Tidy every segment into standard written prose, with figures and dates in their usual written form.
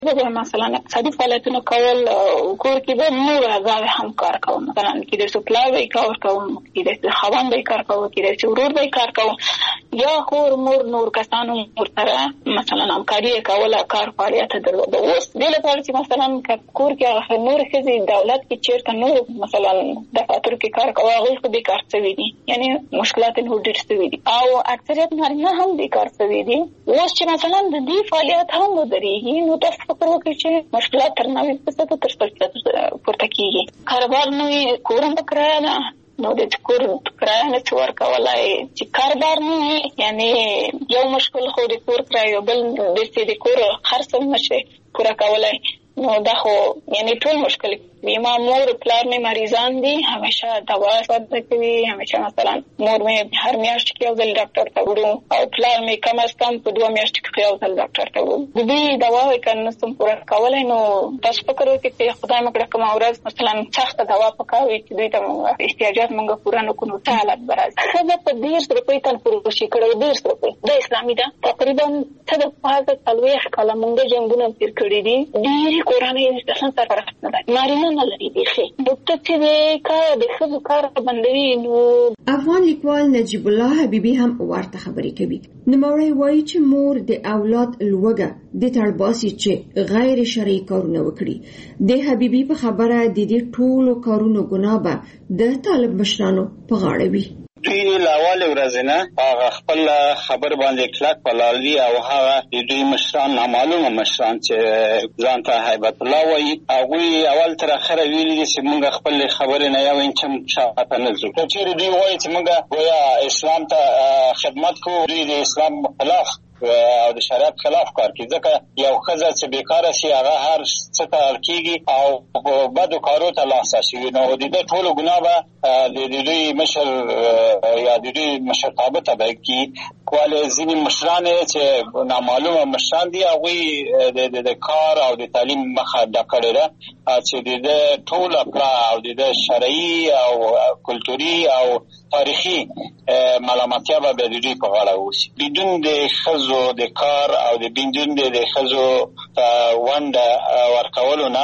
به مثلا اقتصادي فعالیتونه کول کور کې به نور اعضاء هم کار کوم، مثلا کېدای شي پلار به کار کوم، کېدای شي خاوند به کار کوم، کېدای شي ورور به کار کوم، یا خور مور نور کسانو ورسره مثلا همکاري کوله، کار فعالیت درلوده. اوس دې لپاره چې مثلا کور کې نور ښځې دولت کې چېرته نور مثلا دفاترو کې کار کوي، هغوی خو بېکار شوي دي، یعنې مشکلات یې نور ډېر شوي دي او اکثریت نارینه هم بېکار شوي دي. اوس چې مثلا د دې فعالیت هم ودرېږي نو تاسو فکر وکړئ چې مشکلات تر 90% تر 100% پورته کېږي. کاروبار نه وي، کور هم په کرایه ده، نو د کور کرایه نه شي ورکولی. چې کاروبار نه وي یعنې یو مشکل خو د کور کرایه، یو بل داسې د کور خرڅ هم نه شي پوره کولی، نو دا خو یعنې ټول مشکل وي. ما مور پلار مې مریضان دي، همیشه دوا صرف کوي، همیشه مثلا مور مې هر میاشت کې یو ځل ډاکټر ته وړو او پلار مې کم از کم په 2 میاشتو کې یو ځل ډاکټر ته وړو. د دې دواوې که نه شم پوره کولی نو تاسو فکر وکړئ چې خدای مې کړه کومه ورځ مثلا سخته دوا پکار وي چې دوی ته مونږ احتیاجات مونږ پوره نه کړو، څه حالت به راځي. ښځه په 150 روپۍ تن فروشي کړی، 150 روپۍ دا اسلامي ده. تقریبا څه د 40 کاله مونږ جنګونه تېر کړي دي، ډېرې کورنۍ اصلا سرپرست نه ده، نارینه نه لري بیخي. ډاکټر چې د کار د ښځو کار بندوي. نو افغان لیکوال نجیب الله حبیبي هم ورته خبرې کوي. نوموړی وایي چې مور د اولاد لوږه د تړباسي چې غیر شرعي کارونه وکړي. د حبیبي په خبره د دې ټولو کارونو ګناه به د طالب مشرانو په غاړه وي. دوی لاواله ورځنه هغه خپل خبر باندې کلک پلالي او هغه د دوی مشران نامعلومه مشران چې ځان ته هیبت الله وایي، هغوی اول تر اخره ویلي دي چې موږ خپل خبرې نه یو انچ شاته نه ځو. که چېرې دوی وایي چې موږ گویا اسلام ته خدمت کوو، دوی د اسلام خلاف او د شریعت خلاف کار کوي، ځکه یو ښځه چې بیکاره شي هغه هر څه ته اړ کېږي او په بدو کارو ته لاس اچوي. نو د دې ټولو ګناه به د دوی مشر یا د دوی مشرتابه ته به کېږي. ولې ځینې مشران چې نامعلومه مشران دي هغوی د کار او د تعلیم مخه ډک کړې ده چې د ټوله پړه او د شرعي او کلتوري او تاریخي ملامتیا به د دوی په غاړه اوسي. بدون د ښځو د کار او د بدون د ښځو ونډه ورکولو نه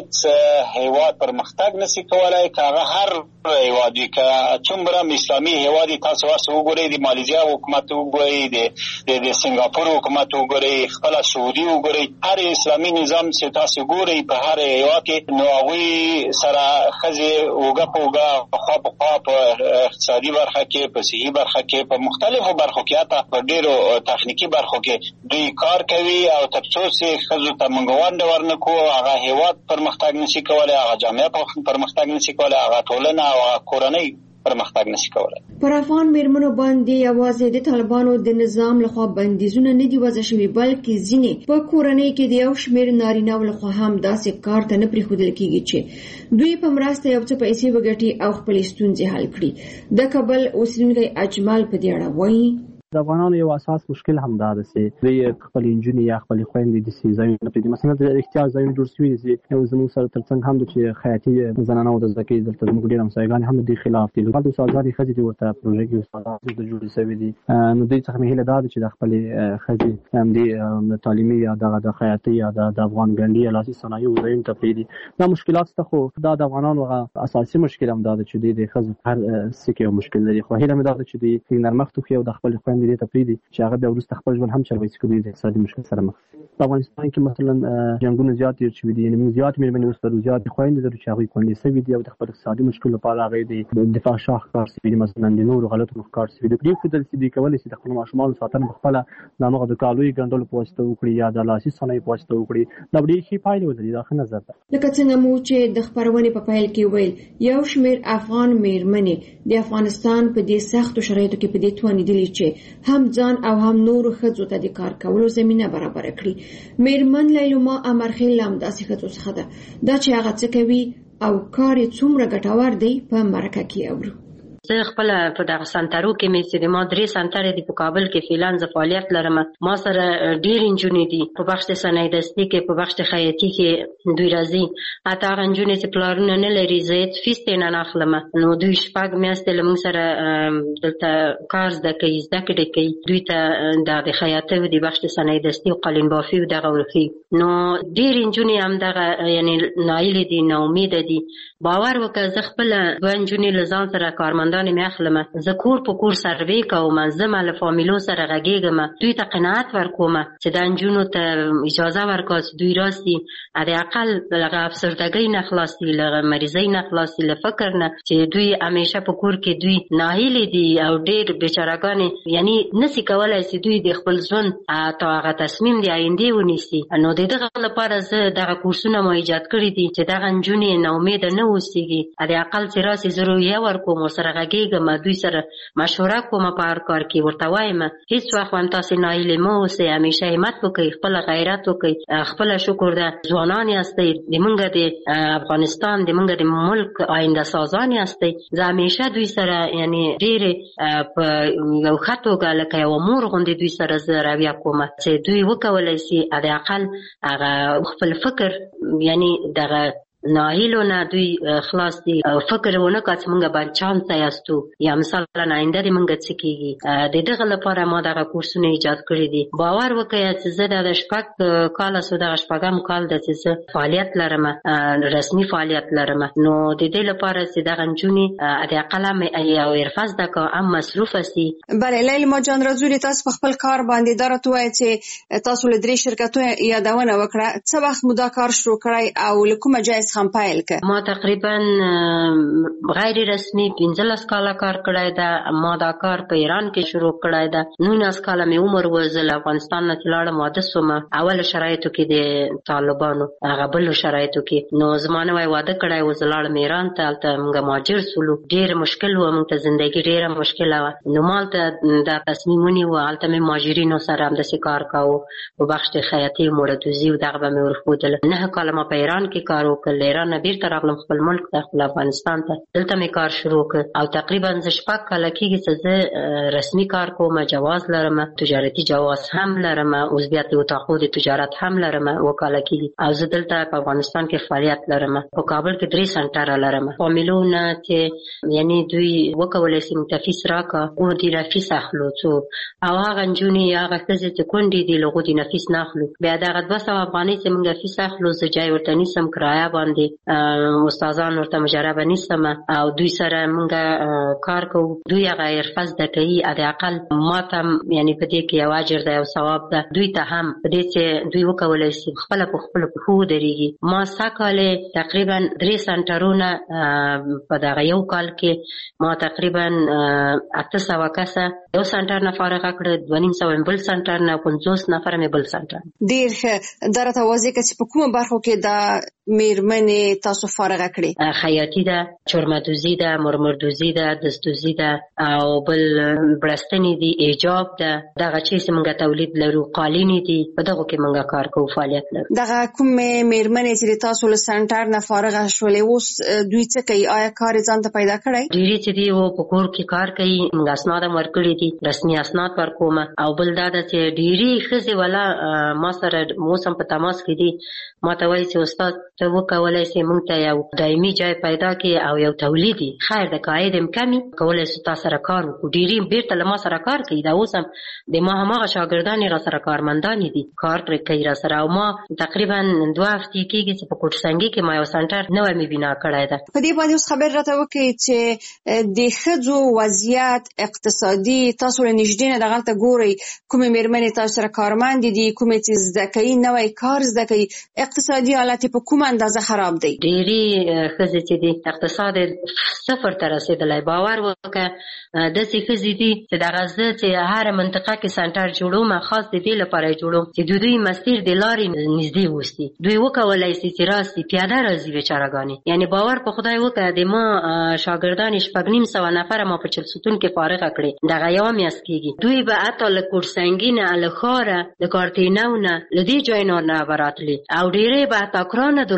هیڅ هیواد پرمختګ نشي کولای. که هغه هر هیواد وي، که څومره اسلامي هیواد تاسو ورسره وګورئ، د مالیزیا حکومت وګورئ، د سنګاپور حکومت وګورئ، خپل سعودي وګورئ، هر اسلامي نظام چې تاسو ګورئ په هر هیواد کې، نو هغوی سره ښځې اوږه په اوږه خوا په خوا په اقتصادي برخه کې، په صحي برخه کې، په مختلفو برخو کې، حتی په ډېرو تخنیکي برخو کې دوی کار کوي. او تر څو چې ښځو ته موږ ونډه ورنکړو هغه هیواد پرمختګ نشي کولی، هغه جامعه پرمختګ نشي کولی، هغه ټولنه او هغه کورنۍ پرمختګ نشي کولی. پر افغان میرمنو باندې یوازې د طالبانو د نظام لخوا بندیزونه نه دي وضع شوي، بلکې ځینې په کورنۍ کې د یو شمېر نارینه‌و لخوا هم داسې کار ته نه پرېښودل کېږي چې دوی په مرسته یو څه پیسې وګټي او خپلې ستونزې حل کړي. د کابل اوسېدونکی اجمل په دې اړه وایي د افغانانو یو اساس مشکل هم دا ده چې دوی خپل انجونې یا خپل خويندې د سي ځایونه پرېږدي. مثلا د احتیاج ځایونه جوړ شوي دي چې زموږ سره ترڅنګ هم د چې خیاطي زنانو د زده کوي، دلته زموږ ډېر همسایګان هم د دې خلاف دي. لکه د استادانې ښځې چې ورته پروژه کې استادان د جوړې شوي دي، نو دوی څخه مې هیله دا ده چې د خپلې ښځې همدې تعلیمي یا د خیاطي یا د افغان ګنډي یا لاسي صنایعو ځایونو ته پرېږدي. دا مشکلات شته، خو دا د افغانانو اساسي مشکل هم دا ده چې دوی د ښځو هر څه کې یو مشکل لري. خو هیله مې دا ده چې دوی نرمښت وکړي او د خپلې خویندې دې ته پرېږدي چې هغه بیا وروسته خپل ژوند هم چلوي، چې دوی د اقتصادي مشکل سره مخ دي. په افغانستان کې مثلا جنګونه زیات تېر شوي دي، یعنې موږ زیات مېرمنې اوس لرو، زیات خویندې لرو چې هغوی کونډې شوي دي او د خپل اقتصادي مشکل لپاره هغوی د دفاع شاه ښکار شوي دي، مثلا د نورو غلطو نه ښکار شوي دي. پرېښودل چې دوی کولی شي د خپلو ماشومانو ساتنه په خپله د همغه د کالیو ګنډلو په واسطه وکړي یا د لاسي صنایعو په واسطه وکړي. دا ډېرې ښې پایلې ولري. دا ښه نظر ده. لکه څنګه مو چې د خپرونې په پیل کې ویل، یو شمېر افغان مېرمنې د افغانستان په دې سختو شرایطو کې په دې توانېدلي چې هم ځان او هم نورو ښځو ته د کار کولو زمینه برابره کړي. مېرمن لیلما امرخیل هم داسې ښځو څخه ده. دا چې هغه څه کوي او کار یې څومره ګټور دی په مرکه کې اورو. زه خپل په دغه سنټرو کې مې چې ما 3 سنټر دي په کابل کې فعلا ز فعالیت لرم. ما سره ډیر انجونې دي په بخش صنایع دستي کې، په بخش خیاطي کې دوی راځي. اته انجونې چې پلانونه نه لري زه فیس نه اخلم، نو دوی شپږ میاشتې لمون سره دلته کار زده کوي دوی ته د خیاطي د بخش صنایع دستي او قالین بافي دغه ورخي. نو ډیر انجونې هم دغه یعنی نایل دي، نو امید دي. باور وکړه زه خپل انجونې لزان سره کارمندان مې اخلم، زه کور په کور سروې کوم، زه مال فامیلو سره غږیږم، دوی ته قناعت ورکوم چې د انجونو ته اجازه ورکړي دوی راسي د اقل لغه افسردګۍ نه خلاصي، لغه مریضۍ نه خلاصي، لفکر نه چې دوی همیشه په کور کې دوی ناهیلي دي او ډېر بیچارهګانې یعنی نسی کولای چې دوی د خپل ژوند ته هغه تصمیم دی آینده ونیسي. نو د دغه لپاره زه دغه کورسونه مو ایجاد کړي دي چې دغه انجونې نه امید نه اوسېږي، د اقل چې راسي زه رویه ورکوم، ورسره غږېږم، دوی سره مشوره کوم په هر کار کې، ورته وایم هیڅ وخت هم تاسې ناهیلې مه اوسئ، همیشه همت وکړئ، خپل غیرت وکړئ، خپل شکر ده ځوانان یاستئ، زموږ د افغانستان زموږ د ملک آینده سازان یاستئ. زه همیشه دوی سره یعنی ډېرې په یو ښه توګه لکه یوه مور غوندې دوی سره زه رویه کوم چې دوی وکولی سي د اقل هغه خپل فکر یعنی دغه ناهیلو نه دوی خلاص دي، فکر ونه کړه چې موږ باندې چانس یاستو یا مثلا آینده دې موږ څه کېږي. د دغه لپاره ما دغه کورسونه ایجاد کړي دي. باور وکړه چې زه د شپږ کاله سو دغه شپږم کال د چې زه فعالیت لرم، رسمي فعالیت لرم. نو د دې لپاره چې دغه نجونې د اقل یو حرفه زده کړه هم مصروفه سي. بله لیلما جان رازولي، تاسو په خپل کار باندې دا راته ووایئ چې تاسو له 3 شرکتونو یادونه وکړه، څه وخت مو دا کار شروع کړی او له کومه ځایه څخه پیل کړ؟ ما تقریبا غیر رسمي 15 کاله کار کړی ده. ما دا کار په ایران کې شروع کړی ده. 19 کاله مې عمر و، زه له افغانستان نه لاړم، واده شوم. اول شرایطو کې د طالبانو هغه بلو شرایطو کې، نو زما نوی واده کړی و، زه لاړم ایران ته، هلته موږ مهاجر سولو. ډېر مشکل و، موږ ته زندګي ډېره مشکله وه. نو ما هلته دا تصمیم ونیو، هلته مې مهاجرینو سره همداسې کار کاوه په بخش خیاطي، موړه‌دوزي او دغه به مې ورښودله. 9 کاله ما په ایران کې کار وکړ، له ایران نه بیرته راغلم خپل ملک ته، خپل افغانستان ته، دلته مې کار شروع کړ او تقریبا زه 6 کاله کېږي چې زه رسمي کار کوم، جواز لرم، تجارتي جواز هم لرم، عضویت اتاقو د تجارت هم لرم، 2 کاله کېږي. او زه دلته په افغانستان کې فعالیت لرم. په کابل کې 3 سنټره لرم. فامیلونه چې یعنی دوی وکولی سي موږ ته فیس راکړه، موږ دې نه فیس اخلو څو، او هغه نجونې هغه ښځې چې کونډې دي له هغو دې نه فیس نه اخلو. بیا دغه 200 افغانۍ چې موږ فیس اخلو، زه جای ورته نیسم، کرایه باندې استادان ورته مجربه نیسم او دوی سره موږ کار کوو. دوی هغه حرفه زده کوي، د اقل ما ته یعنی په دې کې یو اجر دی او ثواب ده، دوی ته هم په دې چې دوی وکولی سي خپله په خپلو پښو ودرېږي. ما 7 کالې تقریبا 3 سنټرونه په دغه یو کال کې ما تقریبا 800 کسه یو سنټر نه فارغه کړه، 250 بل سنټر نه، 50 نفره مې بل سنټر. ډېر ښه. دا راته واضح کړه چې په کومو برخو کې دا میرمنې تاسو فارغه کړې؟ خیاطي ده، چرمدوزي ده، مرمردوزي ده، دستوزي ده او بل برستنې دي، ایجاب ده، دغه چې موږ تولید لرو، قالینې دي، په دغو کې موږ کار کوو، فعالیت لرو. دغه کومې میرمنې چې تاسو له سنټر نه فارغه شولې، اوس دوی څه کوي؟ آیا کار ځان ته پیدا کړی؟ ډېرې چې دي و په کور کې کار کوي، موږ اسناد هم ورکړي دي، رسمي اسناد ورکوم. او بل دا ده چې ډېرې ښځې والا ما سره اوس هم په تماس کې دي، ما ته وایي چې استاد ته وکولی سي موږ ته یو دایمي ځای پیدا کړي او یو تولیدي، خیر د قاعد هم کمي، کولی سو تا سره کار وکړو. ډېرې بیرته له ما سره کار کوي. دا اوس هم د ما هماغه شاګردان را سره کارمندانې دي، کار کوي را سره. او ما تقریبا 2 هفتې کېږي چې په کوټسنګي کې ما یو سنټر نوی مې بنا کړی ده. په دې باندې اوس خبر راته وکړئ چې د ښځو وضعیت اقتصادي تاسو له نږدې نه دغلته ګورئ، کومې میرمنې تاسو سره کارمندې دي، کومې چې زده کوي، نوی کار زده کوي، اقتصادي حالت په کومه اندازه خراب دی؟ ډېرې ښځې چې دي اقتصاد 0 ته رسېدلی. باور وکړه داسې ښځې دي چې دغه زه چې هره منطقه کې سنټر جوړوم، خاص د دې لپاره یې جوړوم چې د دوی مسیر د لارې نږدې اوسي. دوی وکولی سي چې راسي، پیاده راځي بیچارهګانې. یعنې باور په خدای وکړه د ما شاګردانې 950 نفره ما په چلسوتون کې فارغه کړې، دغه یوه میاشت کېږي. دوی به حتی له کوټسنګي نه، له ښاره، د کارتینو نه، له دې ځایونو نه به راتلې او ډېرې به حتی کرا نه درلوده د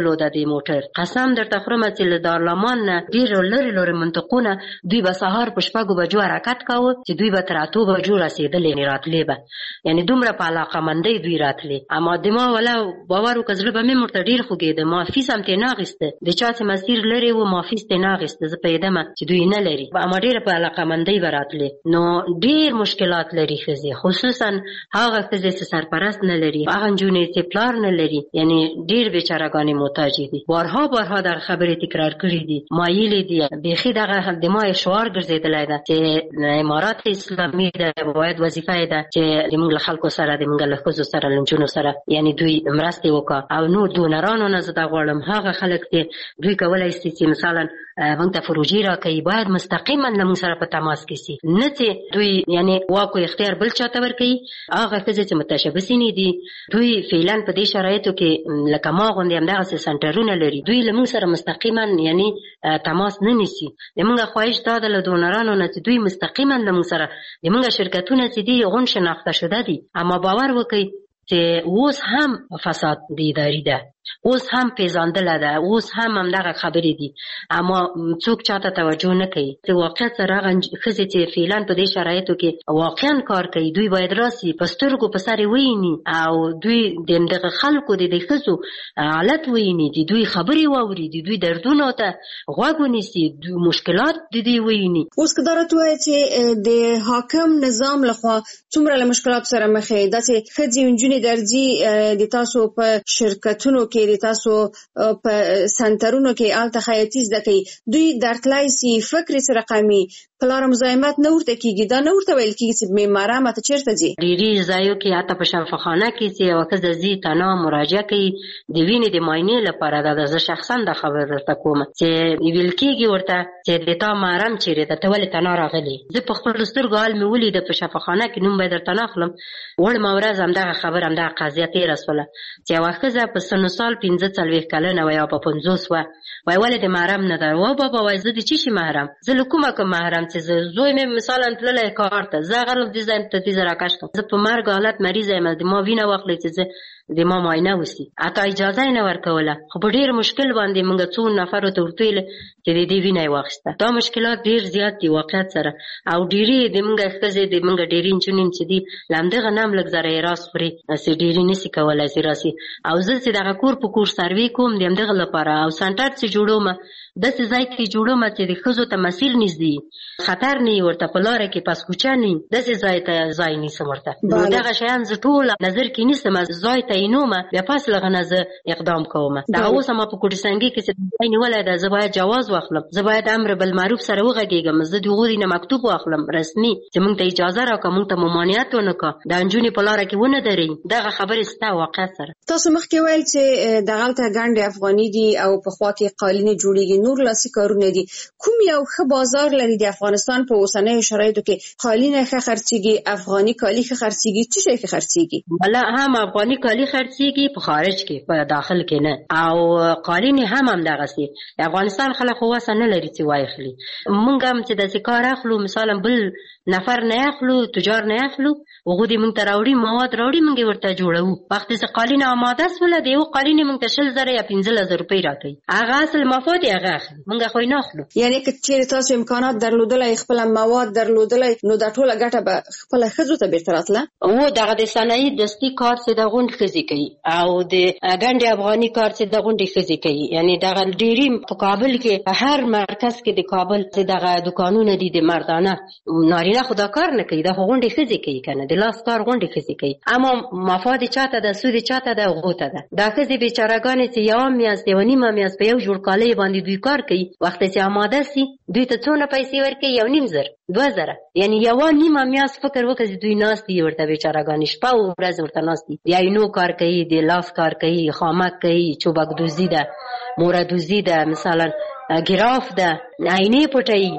موټر قسم درته خورم چې له دارالمان نه ډېر لرې منطقونه دوی به سهار په 6 بجو حرکت کاوه چې دوی به تر 8 بجو رسېدلې نه راتلې به یعنی دومره په علاقه‌مندۍ دوی راتلې اما د ما ولا باور وکړل به مې مرته ډېر خوګېده ما فیس هم ته ناغسته د چا چې مسیر لري و ما فیس ته ناغسته زه پیدم چې دوی نه لري اما ډېر په علاقه‌مندۍ براتلې نو ډېر مشکلات لري خزي خصوصا هغه خزي چې سرپرست نه لري هغه جونې چې پلار نه لري یعنی ډېر بیچارهګانې محتاج دي بارها در خبرې تکرار کړې دي مایلې دي بيخي دغه د ما شعار ګرځیدلای ده چې امارات اسلامي د باید وظیفه ده چې موږ خلکو سره د موږ له خزو سره لنجونو سره یعنی دوی مرستې وکړه او نو دونرانو نه زده غواړم هغه خلک چې دوی کولای شي چې مثلا موږ ته فروجي راکوي باید مستقیما له موږ سره په تماس کې شي نه چې دوی یعنی واکو اختیار بل چاته ورکوي هغه ښځې چې متشبثینې دي دوی فعلا په دې شرایطو کې لکه ما غوندې همدغسې سنټرونه لري دوی له موږ سره مستقیما یعنی تماس نه نیسي د موږ خواهش دا ده له دونرانو نه چې دوی مستقیما له موږ سره د موږ شرکتونه چې دي غون شناخته شده دي اما باور وکړئ چې اوس هم فساد د اداري ده اوس هم پیژندل ده اوس هم همدغه خبرې دي اما څوک چاته توجه نه کوي چې واقعیت سره ښځې چې فعلا په دې شرایطو کې واقعا کار کوي دوی باید راسي په سترګو په سر ویني او دوی دغه خلکو د ښځو حالت ویني د دوی خبرې واوري د دوی دردونو ته غوږ ونیسي مشکلات د دوی ویني اوس که دا راته وایي چې د حاکم نظام لخوا څومره له مشکلات سره مخ یې داسې ښځې نجونې درځي د تاسو په شرکتونو کې د تاسو په سنټرونو کې الته خیاطي زده کوي دوی درتلای سي فکر سره قامي پلار مزاحمت نه ورته کیږي دا نه ورته ویل کیږي چې معماره ماته چیرته ځي ډېری ځایو کې حتی په شفاخانه کې چې یوه ښځه ځي تنها مراجعه کوي د وینې د معاینې لپاره دا زه شخصا دا خبر درته کوم چې ویل کیږي ورته چې د تا محرم چیرې ده ته ولې تنها راغلې زه په خپلو سترګو حال مې ولیده په شفاخانه کې نوم به یې درته نه اخلم وړمه ورځ همدغه خبر همدغه قضیه تېره شوله چې یوه ښځه په سن و سال 45 کلنه وه یا په 50 وه وایي ولې د محرم نه ده وا بابا وایي زه د چی شي محرم زه له کومه کوم محرم چې زوی مې مثلا تللی کار ته زه هغه دې ځای ته دې زه راکش کړم زه په مرګ حالت مریضه یم د ما وینه واخلئ چې زه د ما معاینه وسي حتی اجازه یې نه ورکوله خو په ډېر مشکل باندې موږ څو نفرو ته ورته ویل چې د دې وینه یې واخیسته دا مشکلات ډېر زیات دي واقعیت سره او ډېرې د موږ ښځې د موږ ډېرې نجونې چې دي له همدغه نه هم لږ ذره یې راس خوري چې ډېرې نشي کولی چې راسي او زه چې دغه کور په کور سروې کوم د همدغه لپاره او سنټر چې جوړوم داسې ځای کې جوړوم چې د ښځو ته مسیر نږدې خطر نه ورته په لاره کې پس کوچه نه داسې ځای ته ځای نیسم ورته نو دغه شیان زه ټول نظر کې نیسم ځای ته یې نومه بیا پس له هغه نه زه اقدام کوم دا اوس هم په کوټسنګي کې چې ځای نیولی ده زه باید جواز واخلم زه باید امر بالمعروف سره وغږېږم زه د هغوی نه مکتوب واخلم رسمي چې موږ ته اجازه راکړه موږ ته ممانعت ونه کړه دا نجونې په لاره کې ونه درئ دغه خبرې سته واقعیت سره تاسو مخکې ویل چې دغلته ګنډې افغاني دي او په خوا کې قالینې جوړېږي نور لاسي کارونه دي کوم یو ښه بازار لري د افغانستان په اوسنیو شرایطو کې قالینه ښه خرڅېږي افغاني کالي ښه خرڅېږي څه شی ښه خرڅېږي بله هم افغاني کالي خرڅېږي په خارج کې په داخل کې نه او قالینې هم همدغسې د افغانستان خلک خو وسه نه لري چې واخلي موږ هم چې داسې کار اخلو مثلا بل نفر نه اخلو تجار نه اخلو هغوی دې موږ ته راوړي مواد راوړي موږ یې ورته جوړوو وخت چې قالینه آماده شوله د یو قالینې موږ ته 20,000 یا 15,000 روپۍ راکوي هغه اصل مفاد یې هغه اخلي موږ خو یې نه اخلو یعنې که چېرې تاسو امکانات درلودلی خپله مواد درلودلی نو دا ټوله ګټه به خپله ښځو ته بېرته راتله هو دغه د صنایي دستي کار چې د غونډ ښځې کوي او د ګنډې افغاني کار چې د غونډې ښځې کوي یعنې دغه ډېرې په کابل کې هر مرکز کې د کابل چې دغه دوکانونه دي د مردانه نارینه خو دا کار نه کوي دا خو غونډې ښځې کوي که نه د لاس کار غونډې ښځې کوي اما مفاد چاته ده سود چاته ده هغو ته ده دا ښځې بېچارهګانې چې یوه میاشت یوه نیمه میاشت په یو جوړ کالۍ باندې دوی کار کوي وخت چې آماده سي دوی ته څونه پیسې ورکوي 1,500 2,000 یعنې یوه نیمه میاشت فکر وکړه چې دوی ناست دي ورته بېچارهګانې شپه او ورځ ورته ناست دي د عینو کار کوي د لاس کار کوي خامک کوي چوبک دوزي ده موره دوزي ده مثلا ګراف ده عینې پټوي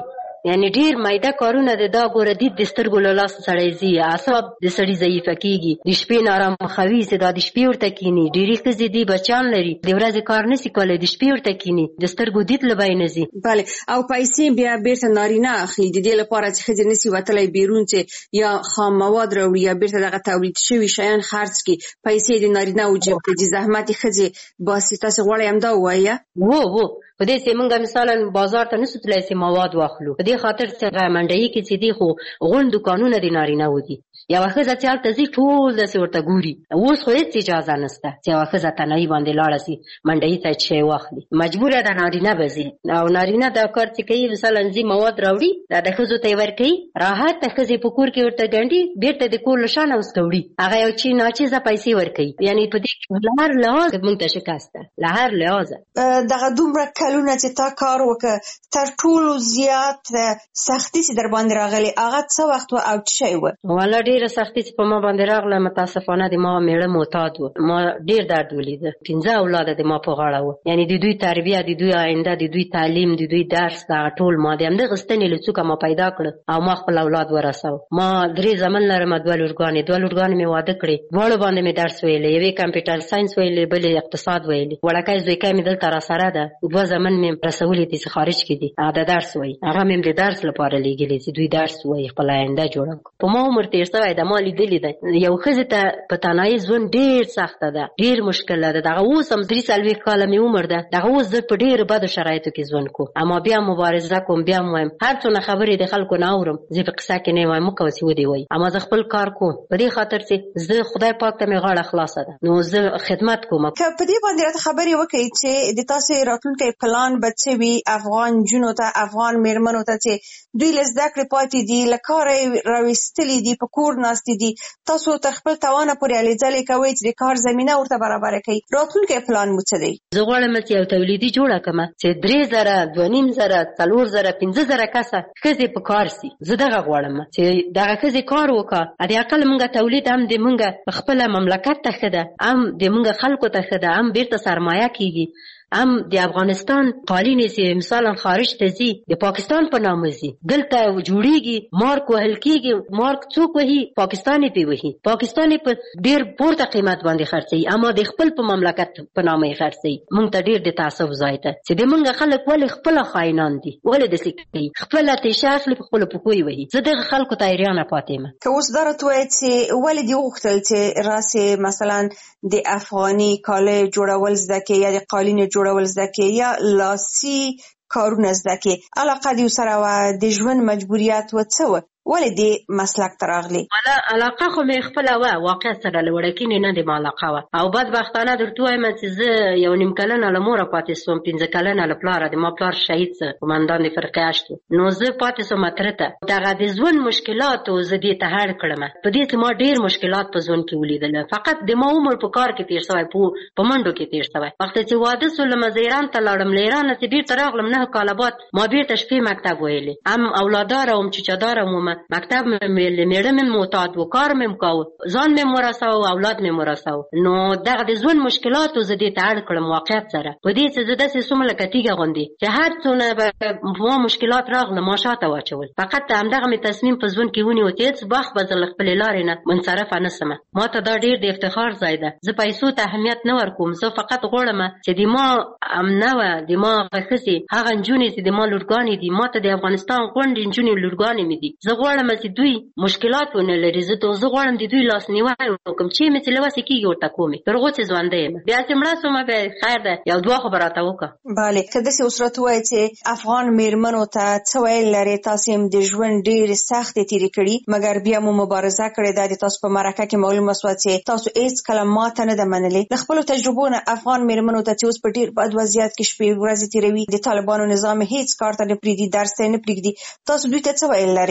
یعنی ډیر مایده کارونه د دا ګوره دید د سترګو له لاسه سړی ځي، اعصاب د سړي ضعیفه کېږي، د شپې نارام خوي چې دا د شپې ورته کینی، ډېرې ښځې دي بچیان لري د ورځې کار نشي کولی، د شپې ورته کینی، د سترګو دید له بینه ځي. بله، او پیسې بیا بیرته نارینه اخلي د دې لپاره چې ښځې نشي وتلی بیرون چې یا خام مواد راوړي یا بیرته دغه تولید شوي شیان خرڅ کړي، پیسې د نارینه و جیب ته ځي، زحمت یې ښځې باسي. تاسې غواړئ همدا ووایه؟ وو په دې چې موږ مثلا بازار ته نشو تللی چې مواد واخلو، په دې خاطر چې منډیي کې چې دي خو غون دکانونه د نارینه و دي، یوه ښځه چې هلته ځي ټول داسې ورته ګوري. اوس خو هېڅ اجازه نشته چې یوه ښځه تنهایي باندې لاړه شي منډیي ته شی واخلي، مجبوره ده نارینه به ځي. او نارینه دا کار چې کوي مثلا ځي مواد راوړي، دا د ښځو ته یې ورکوي، راحت ته ښځې په کور کې ورته ګنډي، بیرته د کور له شانه اوسته وړي، هغه یو چې ناچیزه پیسې ورکوي. یعنې په دې کې له هر لحاظ موږ ته شکست ده، له هر لحاظه. دغه دومره کلونه چې تا کار وکړه، تر ټولو زیات سختي چې در باندې راغلې هغه څه وخت و او څه شی و؟ والا ډېره سختي چې په ما باندې راغله متاسفانه د ما میړه معتاد و، ما ډېر درد ولیده. 15 اولاد د ما په غاړه و، یعنې د دوی تربیه، د دوی آینده، د دوی تعلیم، د دوی درس، دغه ټول ما د همدغه ستنې له څوکه ما پیدا کړه او ما خپل اولاد ورساو. ما 3 زامن لرم، 2 لورګانې مې واده کړې، دواړو باندې مې درس ویلی، یوې کمپیوټر ساینس ویلی، بلې اقتصاد ویلی. وړکی زویکی مې دلته راسره ده، 2 زامن مې رسولي دي چې خارج کې دي، هغه د درس وایي، هغه مې د درس لپاره لیږلي چې دوی درس وایي، خپل آینده جوړه کړو. په ما عمر تېر شوی ده، ما لیدلي دی یو ښځې ته په تنهایي ژوند ډېر سخته ده، ډېر مشکله ده. دغه اوس هم 43 کاله مې عمر ده، دغه اوس زه په ډېرو بدو شرایطو کې ژوند کوم، اما بیا مبارزه کوم، بیا م وایم هر څونه خبرې د خلکو نه اورم، زه په قصه کې نه وایم مکوه چې ودې وایي، اما زه خپل کار کوم په دې خاطر چې زه خدای پاک ته مې غاړه خلاصه ده، نو زه خدمت کوم. که په دې باندې راته خبرې وکړئ چې د تاسې راتلونکی پلان به څه وي افغان نجونو ته، افغان میرمنو ته چې دوی له زده کړې پاتې دي، له کاره راویستلي دي، په کور ناستې دي، تاسو تر خپل توانه پورې هلې ځلې کوئ چې د کار زمینه ورته برابره کړئ، راتلونکی پلان مو څه دی؟ زه غواړم چې یو تولیدي جوړه کړم چې 3000 2500 4000 5000 کسه ښځې په کار سي. زه دغه غواړم چې دغه ښځې کار وکړه، د اقل مونږه تولید هم د مونږه خپل مملکت ته ښه ده، هم د مونږه خلکو ته ښه ده، هم بیرته سرمایه کیږي، هم د افغانستان قالینې چې مثلا خارج ته ځي د پاکستان په نامه ځي، دلته جوړیږي، مارک وهل کیږي، مارک څوک وهي؟ پاکستان یې پې وهي، پاکستان یې په ډېر پورته قیمت باندې خرڅوي، اما د خپل په مملکت په نامه یې خرڅوي. موږ ته ډېر د تعصب ځای ده چې د موږ خلک ولې خپله خاینان دي، ولې داسې کوي، خپله تیشه اخلي په خپلو پښو یې وهي. زه دغه خلکو ته حیرانه پاتې یم. که اوس دا راته ووایې چې ولې دې وغوښتل چې راسې مثلا د افغاني کالیو جوړول زده کړې یا د قالینو جوړول زده کړې یا لاسي کارونه زده کړې، علاقه دې ورسره وه، د ژوند مجبوریت و څه وه؟ ولې دې مسلک ته راغلې؟ والا علاقه خو مې خپله وه، واقع سره له وړکینې نه د ما علاقه وه، او بدبختانه درته وایم چې زه 1.5 کلنه له موره پاتې سوم، 15 کلنه له پلاره، د ما پلار شهید څه قومندان د فرقې 8 و، نو زه پاتې سوم اتره ته. دغه د ژوند مشکلاتو زه دې ته هړ کړم، په دې چې ما ډېر مشکلات په ژوند کې ولیدل، فقط د ما عمر په کار کې تېر شوی، په منډو کې تېر شوی. وخت چې واده سولم زه ایران ته لاړم، له ایرانه چې بیرته راغلم 9 کاله بعد ما بیرته شپې مکتب ویلې، هم اولاداره وم، چچاداره وم، مکتب مې ویلې، میړه مې معتاد و، کار مې کوه، ځان مې مرساو، اولاد مې مرساو. نو دغه د ژوند مشکلاتو زه دې ته اړ کړم واقعیت سره، په دې چې زه داسې سوم لکه تیږه غوندې چې هر څونه به ما مشکلات راغله ما شاته واچول، فقط همدغه مې تصمیم په ژوند کې ونیو چې هېڅ وخت به زه له خپلې لارې نه منصرفه نه سمه. ما ته دا ډېر د افتخار ځای ده، زه پیسو ته اهمیت نه ورکوم، زه فقط غواړم چې د ما امنه وه، د ما هغه ښځې، هغه نجونې چې د ما لورګانې دي، ما ته د افغانستان غونډې نجونې لورګانې مې دي، زه غواړم چې دوی مشکلات ونه لري، زه غواړم د دوی لاسنیوی وکړم، چې مې چې له وسې کېږي ورته کومې، تر هغو چې ژوندی یم، بیا چې مړه شومه بیا خیر ده، یو دوه خو به راته وکړه. بله، که داسې اوس راته ووایې چې افغان میرمنو ته څه ویل لرې، تاسې هم د ژوند ډېرې سختې تېرې کړي، مګر بیا مو مبارزه کړې ده، د تاسو په مرکه کې معلومه شوه چې تاسو هېڅکله ماته نه ده منلې. له خپلو تجربو نه افغان میرمنو ته چې اوس په ډېر بد وضعیت کې شپې ورځې تېروي، د طالبانو نظام هېڅ کار ته نه پرېږدي، درس ته نه پرېږدي، تاسو دوی ته څه ویل لرئ؟ دوی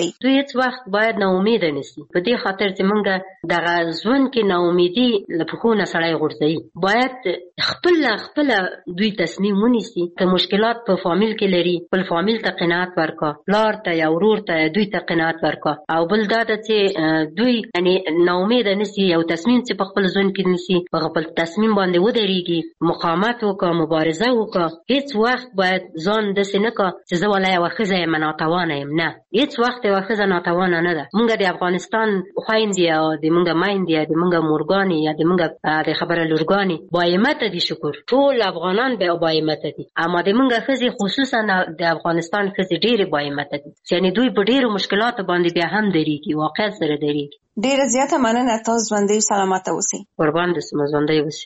هیڅ وخت باید نا امید نشي. په دې خاطر چې موږ دغه ژوند کې نا امیدي له پښو نه سړی غورځوي. باید خپل دوی تصمیم ونیسي که مشکلات په فامیل کې لري بل فامیل ته قناعت ورکا، پلار ته یا ورور ته دوی ته قناعت ورکا، او بل دا چې دوی یعنی نا امید نشي یو تصمیم چې په خپل ژوند کې نشي په خپل تصمیم باندې ودرېږي، مقاومت وکړه، مبارزه وکړه. هیڅ وخت باید ځان داسې نه کړه چې زه ولا یوه ښځه یم ناتوانه یم. نه، هیڅ وخت یوه ښځه ناتوانه نه ده. موږ د افغانستان خویندې او د موږ میندې یا د موږ مورګانې یا د موږ د خبره لورګانې باهمته دي. شکر ټول افغانان باهمته دي، اما د موږ ښځې خصوصا د افغانستان ښځې ډېرې باهمته دي، یعنې دوی په ډېرو مشکلاتو باندې بیا هم درېږي، واقعیت سره درېږي. ډېره زیاته مننه. تاسو ژوندۍ سلامته اوسئ. قربان دې سم، ژوندۍ اوسئ.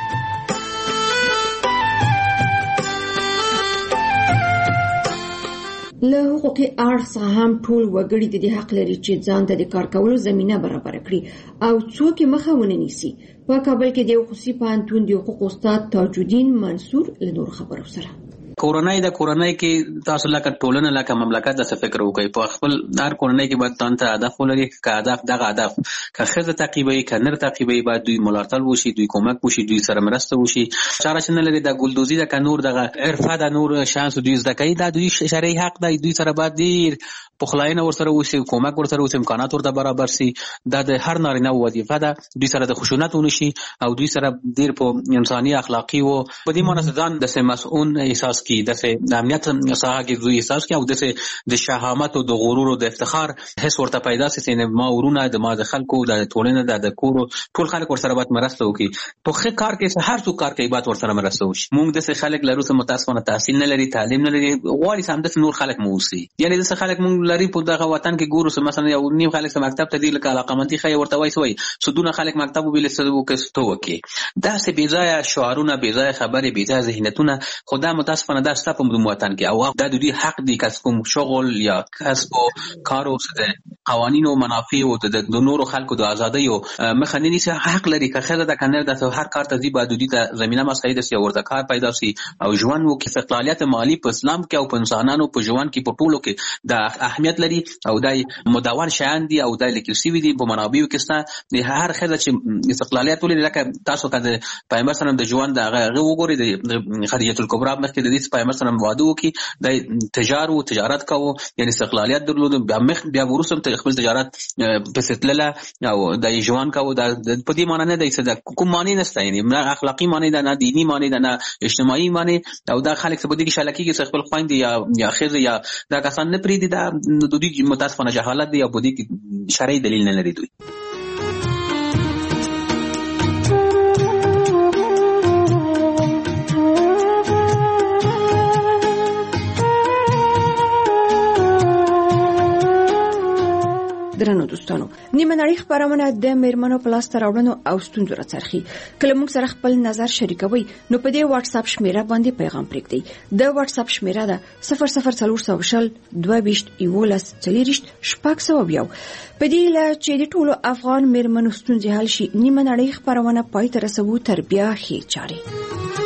له حقوقي اړخ څخه هم ټول وګړي د دې حق لري چې ځان ته د کار کولو زمینه برابر کړي او څوک مخه ونه نیسي. په کابل کې د خصوصي پوهنتون د حقوق استاد تاج الدین منصور له نور خبرو سره کورنۍ کې تاسو لکه ټولنه لکه مملکت د فکر وکړي په خپل هر کورنۍ کې باید تاسو ته هدف ولري که هدف دغه هدف که خزه تعقیبوي که نر تعقیبوي باید دوی ملاتړ وشي، دوی کومک وشي، دوی سره مرسته وشي. چاره چې نه لري د ګلدوزي د نور دغه عرفه د نور شانس دوی زده کوي دا دوی شرعي حق دی. دوی سره باید ډیر پخلاینه ورسره وشي، کومک ورسره وشي، امکانات ورته برابر سي. دا د هر نارینه وظیفه ده. دوی سره د خشونت ونشي او دوی سره ډیر په انساني اخلاقی او په دې معنی ځان د مسؤل احساس کی د امنیت ساحه کې دوی احساس کی او د شهامت او د غرور او د افتخار حس ورته پیدا سي چې ما ورونه د ما د خلکو د ټولنه د کور ټول خلک ورسره باید مرسته وکړي. په ښه کار کې هر څوک کار کوي باید ورسره مرسته وشي. موږ د خلک لرو چې متاسفانه تحصیل نه لري، تعلیم نه لري، غواړي سم د نور خلک موسی یعنی د خلک موږ لري په دغه وطن کې ګورو چې مثلا یو نیم خلک مکتب ته دی لکه علاقمندي خي ورته وایي سودونه خلک مکتب ویل سدو کستو وکي. دا سه بیځای شعارونه، بیځای خبرې، بیځای ذهنیتونه خدا متاسفانه دا ست په وطن کې او دا د دې حق دی کس کوم شغل یا کسب او کار او قوانینو منافع او د نورو خلکو د ازادۍ او مخنیوي سره حق لري که خزه د کنه د هر کار ته دی باید د زمينه مساعده سي ورته کار پیدا سي او ژوند وو کې استقلالیت مالی په اسلام کې او په انسانانو په ژوند کې په ټولو کې د اهمیت لري او دای مدون شیان دي او دای لیکل سی وی دي په منابعو کې ست د هر خزه چې استقلالیت ولري لکه تاسو کده پیغمبر سلام د ژوند د وګوري د خدیجه الکبرى مخکې د دې پیغمبر سلام واده وکي د تجارت کوو یعنی استقلالیت درلود بیا ورسم ته خپل تجارت په ستلله او د ژوند کوو د په دې معنی نه دی چې کوم معنی نشته یعنی نه اخلاقی معنی ده نه دینی معنی ده نه اجتماعي معنی او دا خلک څه بده کې شلکی کې خپل خويند یا خزه یا دا کسان نه پریدي دا د دوی متاسفانه جهالت دی او بده کې شرعي دلیل نه لري دوی. درنو دوستانو، نیمه نړۍ خبرونه د میرمنو په لاس راوړنو او ستونزو راڅرخي. کله موږ سره خپل نظر شریکوي نو په دې واتس اپ شمیره باندې پیغام پرېږدئ. د واتس اپ شمیره ده 00400 22 11 40 600. په دې لا چې د ټولو افغان میرمنو ستونزې حل شي، نیمه نړۍ خبرونه پای ته رسوو تر بیا ښې چارې.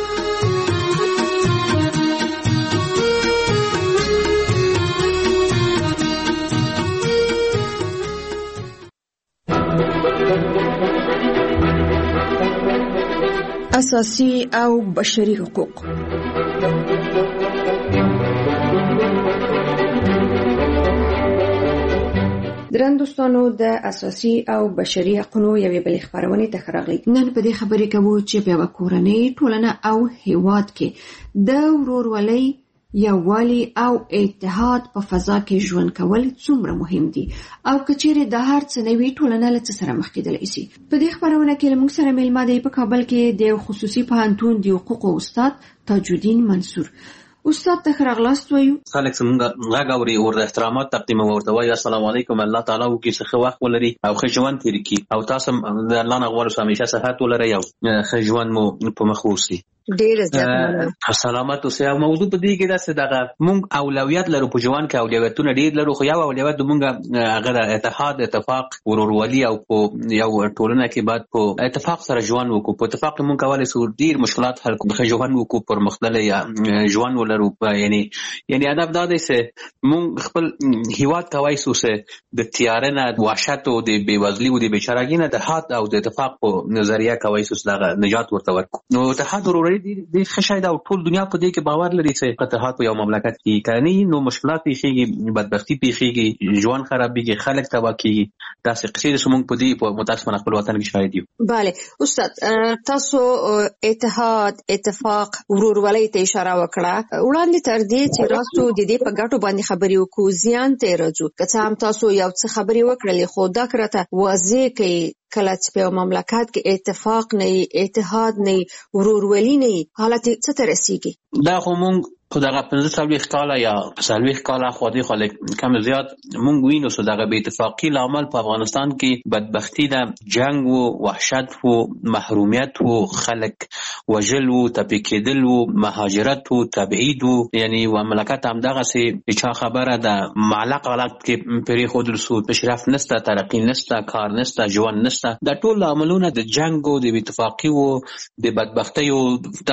اساسي او بشري حقوق. درن دوستانو، د اساسي او بشري حقوقو یوې بلې خبرونه ته راغلي. نن په دې خبرې کوو چې په کورنۍ، ټولنه او هیواد کې د ورورولۍ، یووالي او اتحاد په فضا کې ژوند کول څومره مهم دي او کچېرې د هر څه نوي ټولنه له څه سره مخ کېدلی شي. په دې خبرونه کې موږ سره میلمه دی په کابل کې د خصوصي پوهنتون د حقوقو استاد تاج الدین منصور. استاد ته راغلاست وایو. خلک څنګه غاغوري او د احترامات تقدیم ورته وایي السلام علیکم، الله تعالی وکي څه وخت ولري او ښه ژوند تیر کړي او تاسو د الله نه غواړو همیشه صحت ولري او ښه ژوند مو په مخ ووسي. ډیر زیات سلامت اوسه. موضوع په دې کې دا څه دغه مونږ اولویت لرو په ژوند کې، اولویتونه ډیر لرو، خو یو اولویت مونږ هغه د اتحاد، اتفاق، ورورولي او په یو ټولنه کې باید په اتفاق سره ژوند وکړو. په اتفاق مونږ کولای شو ډیر مشکلات حل کړو، ژوند وکړو، پرمختللی ژوند ولرو. یعنی هدف دا دی چې مونږ خپل هیواد کوای شو چې د تیارې نه، وحشت او د بېوزلي او د بیچارهګۍ نه د اتحاد او د اتفاق په نظریه کوای شو دغه نجات ورته ورکړو. نو اتحاد ورورولي د ښه شی ده او ټول دنیا په دې کې باور لري چې اتحاد په یو مملکت کې کارني نو مشکلات پیښیږي، بدبختی پیښیږي، ژوند خرابېږي، خلک تباه کیږي. داسې قصې چې موږ په دې په متاسفانه خپل وطن کې شاهد یو. بله استاد، تاسو اتحاد، اتفاق، ورورولۍ ته اشاره وکړه. وړاندې تر دې چې راستو د دې په ګټو باندې خبرې وکړو، زیان ته راځو. که څه هم تاسو یو څه خبرې وکړلې، خو دا کرته واضح کوي کله چې په مملکت کې اتفاق نه، اتحاد نه، ورورولي نه، حالت څه ته رسیږي؟ دا خو مونږ خو دغه 15 کاله یا 40 کاله خو دې خلک کم زیات مونږ وینو چې دغه بې اتفاقي لامل په افغانستان کې بدبختی ده، جنگ و، وحشت و، محرومیت و، خلک وژل و، تپې کېدل و، مهاجرت و، تبعید و. یعنی مملکت هم دغسې چا خبره ده معلق حالت کې پرېښودل شو، پیشرفت نشته، ترقي نشته، کار نشته، ژوند نشته. دا ټول لاملونه د جنگ و، د بې اتفاقي و، د بدبختۍ و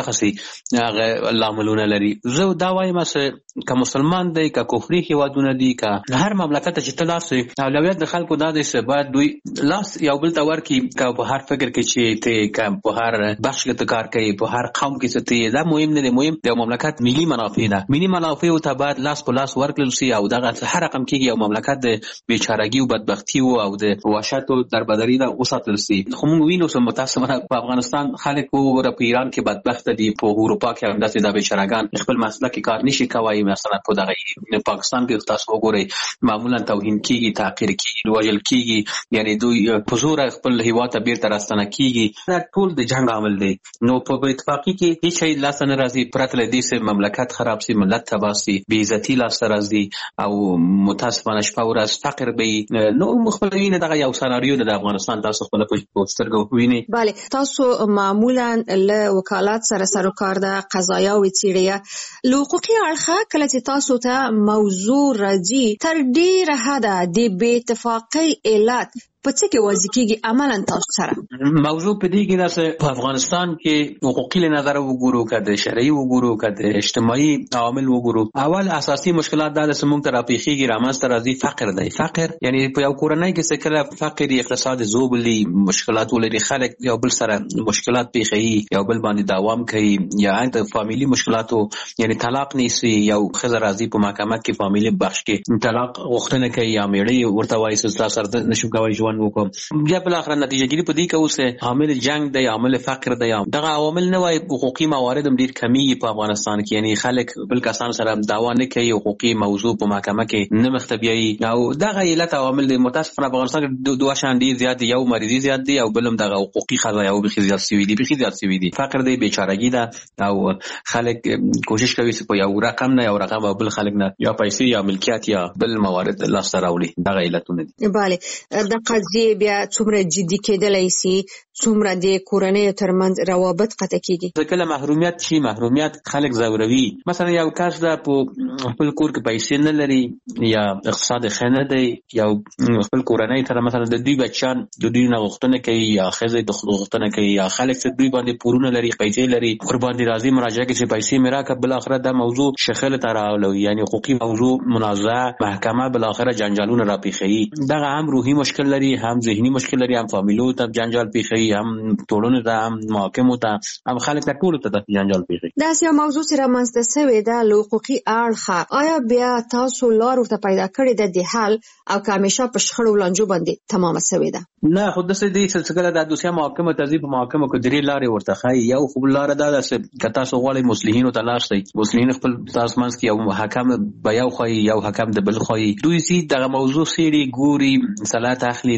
دغسې هغه لاملونه لري. زه دا وایم چې که مسلمان دی، که کفري هیوادونه دي، که هر مملکت چې ته لاس وي، اولویت د خلکو دا دی چې باید دوی لاس یو بل ته ورکړي. که په هر فکر کې چې ته، که په هر بخش کې ته کار کوي، په هر قوم کې چې ته، دا مهم نه دی. مهم د مملکت ملي منافع ده. ملي منافع ته باید لاس په لاس ورکړل شي او دغه هر رقم کې یو مملکت د بیچارهګي او بدبختی او د وحشت او دربدري نه وساتل شي. خو موږ وینو چې متاسفانه په افغانستان خلک وګوره، په ایران کې بدبخت دي، په اروپا کې هم داسې د بیچارهګان خپل مسله کې کار نشي کوي. مثلا په دغه پاکستان کې تاسو وګورئ معمولا توهین کیږي، تحقیر کیږي، وژل کیږي، یعنی دوی په زور خپل هیواد ته بیرته راستنه کیږي. دا ټول د جنگ عامل دی. نو په اتفاقی کې هیڅ شی لاس نه راځي، پرته له دې چې مملکت خراب شي، ملت تباه شي، بې عزتي لاس راځي او متاسفانه شپه ورځ فقر به. نو خپل وینه دغه یو سناریو د افغانستان تاسو خپل په سترګو وینئ. بله، تاسو معمولا له وکالت سره سروکار ده، قضایا او څیړیا له حقوقي اړخه کله چې تاسو ته موضوع راځي، تر ډیره حده د بې اتفاقۍ علت په څه کې واضح کیږي عملاً تاسو سره؟ موضوع په دې کې ده چې په افغانستان کې حقوقي له نظره وګورو، که د شرعي وګورو، که د اجتماعي عوامل وګورو، اول اساسي مشکلات دا ده چې موږ ته راپېښېږي، رامنځته راځي فقر دی. فقر یعنی په یو کورنۍ کې چې کله فقر، اقتصاد زوبلي، مشکلات ولري، خلک یو بل سره مشکلات پیښوي، یو بل باندې دوام کوي، یا د فامیلي مشکلاتو یعنی طلاق نیسي، یو ښځه راځي په محکمه کې فامیلي بخش کې طلاق غوښتنه کوي، یا میړه ورته وایي چې تا سره نشم کولی ژوند وکړم، بیا بل اخر نتیجه ګیری په دې کې اوس عامل جنگ دی، عامل فقر دی. دغه عوامل نه وای، حقوقي موارد هم ډیر کمیږي په افغانستان کې. یعنی خلک بل کسان سره دعوا نه کوي، حقوقي موضوع په محکمه کې نه مختبیایي. او دغه علت عوامل د متاسفانه افغانستان کې دوه شان دي زیات دي، یو مریضي زیات دي او بلم دغه حقوقي قضایا او بخي زیات سوي دي، بخي زیات سوي دي. فقر دی، بیچارهګي ده او خلک کوشش کوي چې په یو رقم نه، یو رقم او بل خلک نه، یا پیسې یا ملکیت یا بل موارد لاس ته راوړي. دغه علتونه دي. بله، د قضیه بیا څومره جدي کېدلی شي، څومره د کورنۍ ترمنځ روابط قطع کیږي. کله محرومیت شي، محرومیت خلک زوروي. مثلا یو کس د خپل کور کې پیسې نه لري، یا اقتصاد ښه نه دی، یا خپل کورنۍ سره مثلا د دوی بچیان د دوی نه غوښتنه کوي، یا ښځې د غوښتنه کوي، یا خلک چې دوی باندې پورونه لري، پیسې لري، ور باندې راځي مراجعه کوي چې پیسې مې راکړه. بل اخره دا موضوع شخړه ته راولي، یعنی حقوقي موضوع منازعه، محکمه بل اخره جنجالونه راپیښوي. دغه هم روحي مشکل لري، هم ذهني مشکل لري، هم فامیلو ته جنجال پیښوي، هم ټولنې ته، هم محاکمو ته، هم خلک ته ټولو ته جنجال پیښوي. دا یو موضوع چې رامنځته شوې ده له حقوقي اړخه، آیا بیا تاسو لار ورته پیدا کړې ده د حل، او که همیشه په شخړو لانجو باندې تمامه شوې ده؟ نه، خو داسې دي چې کله د دوسیه محاکمه ته ځي، په محاکمه کې درې لارې ورته ښایي. یو خو لاره دا ده چې که تاسو غواړئ مصلحینو ته لاړ شئ، مصلحین خپل تاسو منځ کې یو حکم به یو ښایي، یو حکم د بل ښایي. دوی ځي دغه موضوع څېړي، ګوري، صلاحیت اخلي،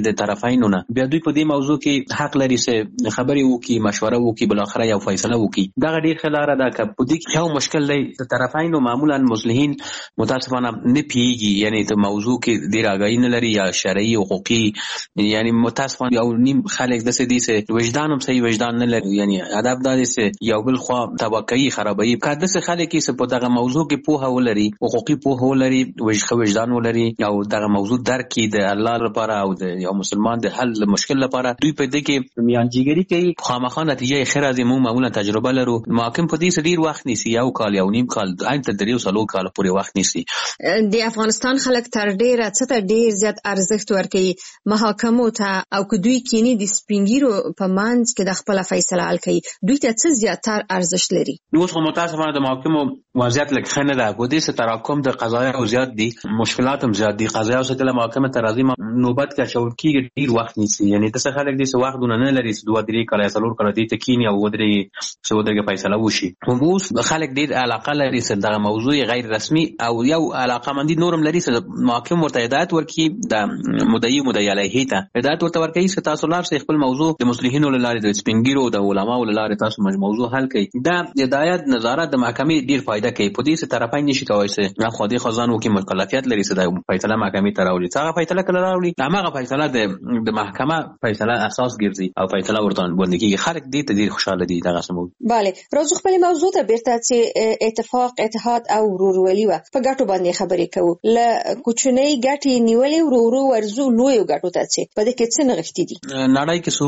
یعنی د طرفینو نه بیا دوی په دې موضوع کې حق لري چې خبرې وکړي مشوره وکړي بل اخر یو فیصله وکړي دا ډیر ښه لاره ده که په دې کې یو مشکل دی د طرفینو معمولا مصلحین متاسفانه نه پیږي یعنی ته موضوع کې ډیر آگاهی نه لري یا شرعي حقوقي یعنی متاسفانه یو نیم خلک داسې دي چې وجدان هم صحیح وجدان نه لري یعنی ادب دا دي چې یو بل خوا توقعي خرابوي که داسې خلک چې په دغه موضوع کې پوهه ولري حقوقي پوهه ولري وجدان ولري او دغه موضوع درک کړي د الله لپاره او د یو مسلمان د حل مشکل لپاره دوی په دې کې میانجیګری کوي خامخا نتیجه خیر از موږ معمولا تجربه لرو محاکم په دې ډیر وخت نیسي یو کال یو نیم کال عین ته دریو سالو کال پورې وخت نیسي د افغانستان خلک تر ډیره څه ډیر زیات ارزښت ورکوي محاکمو ته او که دوی کینی د سپینګیرو په منځ کې د خپل فیصله حل کوي دوی ته څه زیاتر ارزښت لري نو څه متاسفانه د محاکمو وضعیت لکه خنه ده په دې سره تراکم د قضایا او زیات دي مشکلات هم زیات دي قضایا او ستله محاکمه ته راځي نوبت کې شول کېږي ډیر وخت نیسي یعنی د خلک دې څه وخت نه لري چې 2-3 کال یا 4 کال دې ته کینی او ودرې څه ودرې فیصله وشي اوس خلک ډیر علاقه لري چې د موضوع غیر رسمي او یو علاقه مندي نورم لري چې محاکم ورته هدایت ورکړي د مدعي علیه ته هدایت ورته ورکړي چې تاسو لار شي خپل موضوع د مصلحینو لاره د سپینګیرو د علماو لاره تاسو موضوع حل کړئ دا هدایت نظارت د محکمې ډیر فائدہ کوي په دې سره طرفین نشي کوي چې نه خو دې خزانو کې مکلفیت لري چې د فیصله محکمې ته راوړي هغه فیصله کله راوړي هغه فیصله د محکمه فیصله اساس ګرځي او فیصله ورته باندې کې خلک دې ته ډیر خوشاله دي دغه سمو bale روز خپل موضوع ته بیرته چې اتفاق اتحاد او ورورولي و په ګټو باندې خبرې کوو ل کوچنۍ ګټې نیولې ورورو ورزو لوی ګټو ته چې په دې کې څه نغښتې دي نړۍ کې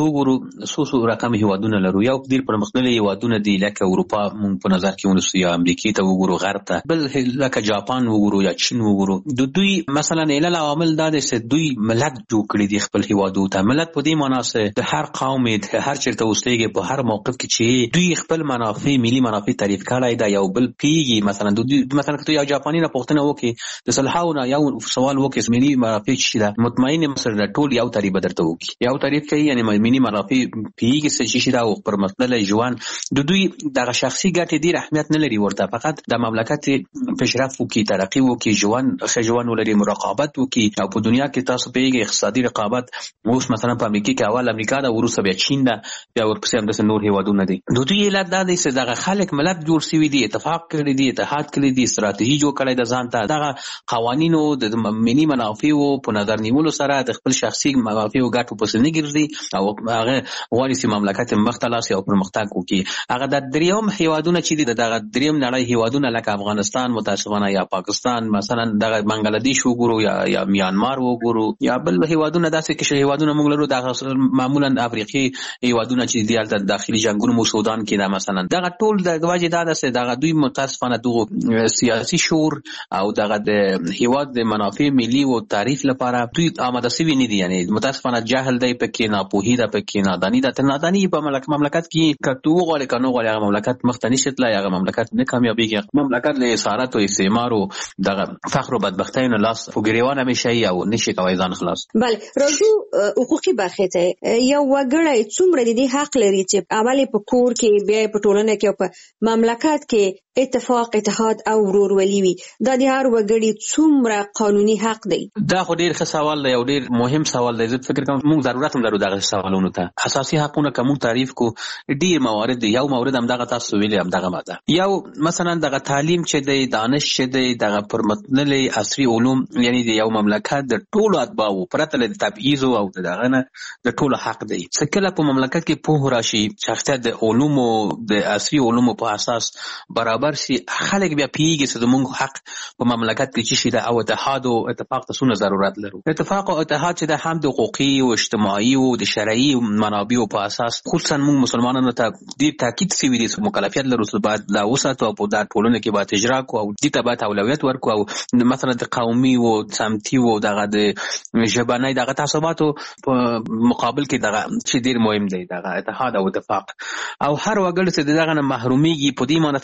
څو رقم هیوادونه لرو یو ډیر پرمختللي هیوادونه دي لکه اروپا مونږ په نظر کې ونیسو یا امریکا ته وګورو غرب ته بل لکه جاپان وګورو یا چین وګورو د دوی مثلا علل عوامل دا دي چې دوی ملت جوړ کړی دي خپل هیوادو ته ملت په دې معنی چې د هر قوم د هر چیرته اوسېږي په هر موقف کې چې دوی خپل منافع ملي منافع تعریف کړای دا یو بل پیږي مثلا دوی مثلا که یو جاپانی نه پوښتنه وکړي د صلحاونه یو سوال وکړي ملي منافع څه ده مطمئن مثلا ټول یو تعریف درته وکړي یو تعریف کوي یعنی ملي منافع پیږي څه ده او پر مسله ژوند د دوی دغه شخصي ګټې ډیر اهمیت نه لري ورته فقط د مملکت پیشرفت وکړي ترقی وکړي ژوند ولري مراقبت وکړي او په دنیا کې تاسو پیږي اقتصادي رقابت اوس مثلا په امریکا کې اول امریکا دا وروسته بیا چین دا بیا ورپسې هم د نور هیوادونه دي د دوی علت دا دی چې دغه خلک ملت جوړ شوي دي اتفاق کړی دي اتحاد کړی دي ستراتیژي جوړ کړی د ځان ته دغه قوانینو د ملي منافعو په نظر نیولو سره د خپل شخصي منافعو ګټو پسې نه ګرځي او هغه غواړي چې مملکت مختلف او پرمختګ وکړي هغه د دریم هیوادونه چې دغه دریم نړۍ هیوادونه لکه افغانستان متاسفانه یا پاکستان مثلا دغه بنگلاديش وګورو یا میانمار وګورو یا بل هیوادونه داسې کې هیوادونه موږ لرو د معمولا افریقي هیوادونه چې د داخلي جنگونو مو سودان کې دا مثلا دغه ټول د واجب دا ده دغه دوی متاسفانه دغه سیاسي شعور او دغه د هیواد د منافع ملي او تعریف لپاره دوی آماده شوي نه دي یعنی متاسفانه جهل دی پکې ناپوهي ده پکې نادانی ده تر نادانی په مملکت کې کتو غوړي کنو غوړي هغه مملکت مختنی شتله هغه مملکت نه کامیابیږي مملکت له اسارت او استعمار او دغه فخر او بدبختی نه لاس وګریوان همیشه او نشي کوي ځان خلاص بله روزو حقوقي برخه ته یو وګړی څومره د دې حق لري چې عملي په کور کې بیا په ټولنه کې او په مملکت کې اتفاق اتحاد او ورورولي وي دا د هر وګړي څومره قانوني حق دی دا خو ډیر ښه سوال دی او ډیر مهم سوال دی زه فکر کوم موږ ضرورت هم لرو دغه سوالونو ته اساسي حقونه کوم تعریف کو ډیر موارد دی یو مورد هم دغه تاسو ویلي هم دغه ماده یو مثلا دغه تعلیم چې دی دانش چې دی دغه پرمختللي عصري علوم یعنی د یو مملکت د ټولو اتباعو پرته له تبعیض او دغه نه د ټولو حق دی څکله په مملکت کې په راشي شخصیت د علوم او د عصري علوم په اساس برابر شي خلک بیا پیږي چې موږ حق په مملکت کې چې شي د او اتحاد او اتفاق ته څونه ضرورت لرو اتفاق او اتحاد چې د هم د حقوقي او اجتماعي او د شرعي منابعو په اساس خصوصا موږ مسلمانانو ته ډیر تاکید شوی دي چې مکلفیت لرو چې باید لا وساتو او په دا ټولنه کې باید اجرا کو او دې ته باید اولویت ورکو او مثلا د قومي او سمتي او دغه د ژبنۍ دغه تعصباتو په مقابل کې دغه چې ډیر مهم دی دغه اتحاد او اتفاق او هر وګړي چې دغه محروميږي په دې معنی ته دی باندې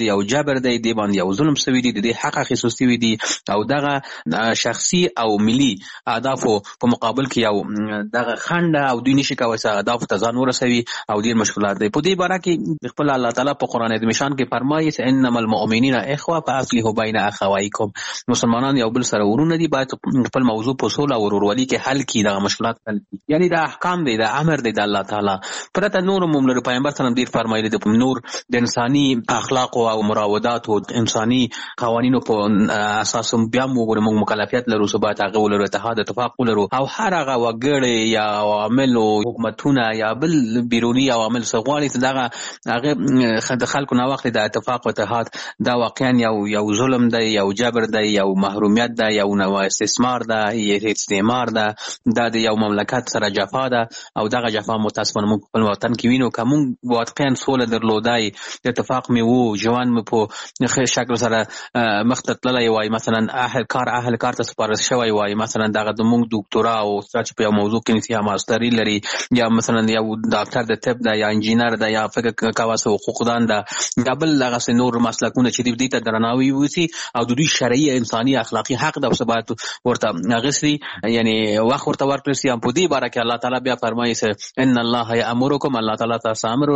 باندې یو جبر دی، د باندې یو ظلم شوی دی، د حق اخیستل شوی دی او دغه شخصي او ملي اهدافو په مقابل کې یو دغه خنډ او دوی نشي کوي چې اهداف ته ځان ورسوي او ډیر مشکلات دي. په دې باره کې خپل الله تعالی په قران عظیم شان کې فرمایي چې انما المؤمنین اخوه فاصلحوا بین اخوایکم، مسلمانان یو بل سره ورونه دي، باید خپل موضوع په صلح او ورورولي کې حل کړي، دغه مشکلات حل کړي. یعنی دا احکام دی، دا امر دی د الله تعالی. پرته نور موږ له پیغمبر صلی الله علیه وسلم ډیر فرمایلی دي نور د انساني اخلاق او مراودات او انساني قوانینو په اساس بیا موږ مکلفیت لرو چې باید هغه ولرو، اتفاق ولرو او هر هغه وګړي یا عوامل او حکومتونه یا بل بیرونی عوامل څخه غواړي چې دغه هغه د خلکو نه وخت د اتفاق او اتحاد دا واقعا یو ظلم دی، یو جبر دی، یو محرومیت دی، یو نوع استثمار دی، یو استعمار دی، دا د یو مملکت سره جفا ده او دغه جفا متاسفانه موږ په وطن کې وینو. که موږ واقعا سوله درلودای، اتفاق مې وو، ژوند مې په ښه شکل سره مخ ته تللی وای، مثلا اهل کار ته سپارل شوی وای، مثلا دغه د موږ ډاکټورا او استاد په یو موضوع کې نسی ماستری لري یا مثلا یو ډاکټر د طب ده یا انجینر ده یا فکر کاوه حقوقدان ده یا بل دغه نور مسلکونه چې دې ته درناوی وسی او د دوی شرعي انساني اخلاقی حق د ثبات ورته غسري یعنی وخت ورته ورکړي. هم په دې باره کې الله تعالی بیا فرمایي چې ان الله یامرکم، الله تعالی تاسو امر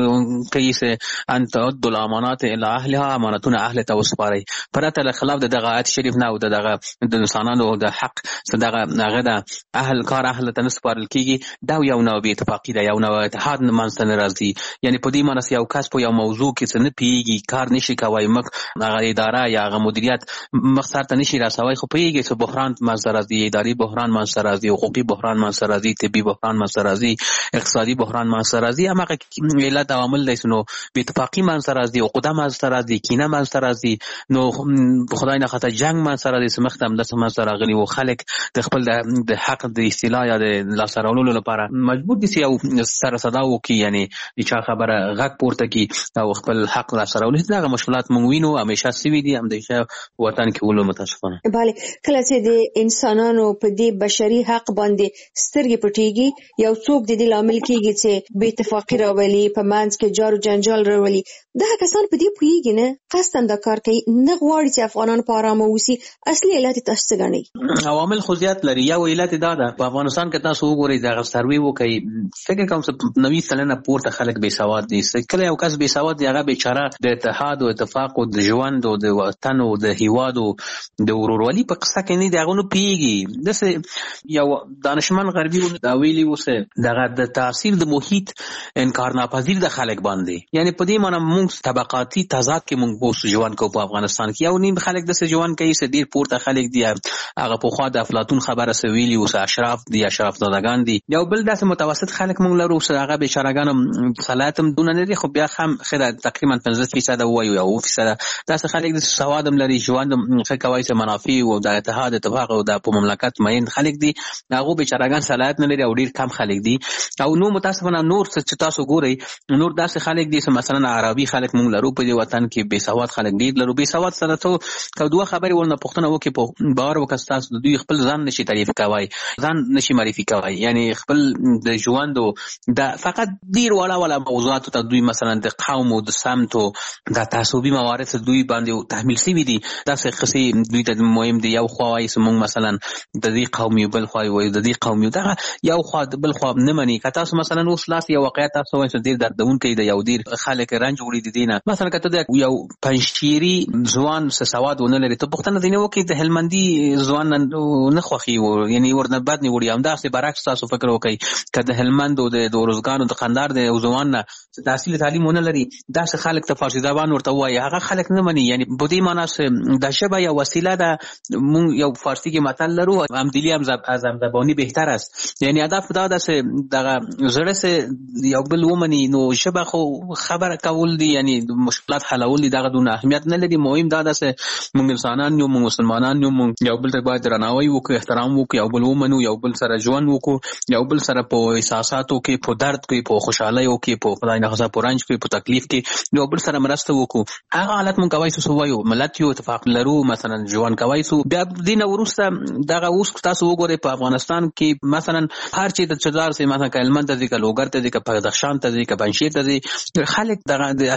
کوي چې ان تعدوا الامانات الى اهلها، امانتونه اهل ته وسپارئ. پرته له خلاف دغه آیت شریف نه او دغه د انسانانو د حق دغه هغه د اهل کار اهل ته نسپارل کیږي، دا یو نوع بې اتفاقي ده، یو نوع اتحاد منځته نه راځي. یعنی په دې معنی یو کس په یو موضوع کې څه نه پیږي، کار نشي کوي، مخ هغه اداره یا هغه مدیریت مخ سره نشي راسوي، خو پیږي چې بحران منځته راځي، اداري بحران منځته راځي، حقوقي بحران منځته راځي، طبي بحران منځته راځي، اقتصادي بحران منځته راځي. هغه علت عوامل دي نو بې اتفاقي منځته راځي، عقده منځته راځي، کینه منځته راځي، نو خدای نه خاطر جنگ منځته راځي، سمختم د منځته راغلي او خلک د خپل د حق د اصطلاح یا د لاسته راوړلو لپاره مجبور دي چې یو سره صدا وکړي، یعنی چې خبره غږ پورته کړي او خپل حق لاسته راوړي. دغه مشکلات موږ وینو همیشه سوي دي، همیشه وطن کې ولو متاسفانه. بله کله چې د انسانانو په دې بشري حق باندې سترګې پټېږي، یو څوک د دې لامل کېږي چې بې اتفاقي راولي، په منځ کې جار جنجال راولي، دغه کسان په دې پوهېږي نه، قصداً دا کار کوي، نه غواړي چې افغانان په ارامه اوسي. اصلي علت یې تاسو څه ګڼئ؟ عوامل خو زیات لري. یو علت دا ده په افغانستان کې تاسو وګورئ دغه سروې وکړئ، فکر کوم چې 90% پورته خلک بې سواد دي. کله یو کس بې سواد دی هغه بیچاره د اتحاد او اتفاق او د ژوند او د وطن او د هیواد او د ورورولي په قصه کې نه دی، هغه نو پیږي. داسې یو دانشمن غربي دا ویلي اوسه دغه د تاثیر د محیط انکار ناپذیر د خلک باندې، یعنی په دې معنی موږ طبقاتي تضاد کې موږ اوس ژوند کوو په افغانستان کې. یو نیم خلک داسې ژوند کوي چې ډیر پورته خلک دي، هغه په خوا د افلاطون خبره سویلی اوس اشراف دي، اشراف زادگان دي. یو بل داسې متوسط خلک موږ لرو چې هغه بیچارهګان صلاحیت هم دونه نه دي، خو بیا هم خیره تقریبا 15% وایو یا 2% داسې خلک د سواد هم لري، ژوند ښه کوي، چې منافع او د اتحاد اتفاق او د په مملکت مین خلک دي، هغه بیچارهګان صلاحیت نه لري او ډیر کم خلک دي. او نو متاسفانه نور چې تاسو ګورئ نور داسې خلک دي چې مثلا عربي خلک موږ لرو په دې وطن کې، بې سواد خلک ډیر لرو. بې سواد سره ته که دوه خبرې ورنه پوښتنه وکړي په باور وکړه تاسو د دوی خپل ځان نشي تعریف کوي، ځان نشي معرفي کوي، یعنی خپل د ژوند د فقط ډیر ولا موضوعات ته دوی مثلا د قوم او د سمت او د تعصبي موارث دوی باندې تحمیل شوي دي. داسې قصې دوی ته مهم دي. یو خوا وایي چې موږ مثلا د دې قوم یو، بل خوا وایي د دې قوم یو، دغه یو خوا بل خوا نه مني. که تاسو مثلا اوس لاس یو واقعیت تاسو وایي چې ډیر دردونکی دی، یو ډیر خلک رنج وړي دي نه، مثلا که ته یو پنځشيري ځوان سواد ونه لري، ته پوښتنه دینه وکړي د هلمندي ځوان نه خوښي یعنی ورنه بد نه وړي. همداسې برعکس تاسو فکر وکړئ که د هلمند او د روزګانو د قندار د ځوان نه تحصیل تعلیم ونه لري، داسې خلک ته فارسی زبان ورته وایي، هغه خلک نه مني. یعنی په دې معنی د ژبه یو وسیله ده. مونږ یو فارسی کې متل لرو همدلی هم از همزبانی بهتر است، یعنی هدف دا ده چې دغه زړه سه یو بل ومني. نو ژبه خو خبره کول دي، یعنی مشکلات حلول دي، دغه دونه اهمیت نه لري. مهم دا ده چې مونږ انسانان یو، مونږ مسلمانان یو، مونږ یو بل ته باید درناوی وکړو، احترام وکړو، یو بل ومنو، یو بل سره ژوند وکړو، یو بل سره په احساساتو کې، په درد کې، په خوشحالۍ کې، په خدای نه خاصه په رنج کې، په تکلیف کې یو بل سره مرسته وکړو. هغه حالت مونږ کوي چې وایو ملت یو، اتفاق لرو، مثلا ژوند کوي. بیا دین وروسته دغه اوس تاسو وګورئ په افغانستان کې مثلا هر چی د چدار سي مثلا کلمن ته ځکه لوګر ته ځکه بدخشان ته ځکه پنځشیر ته ځي، خلک دغه د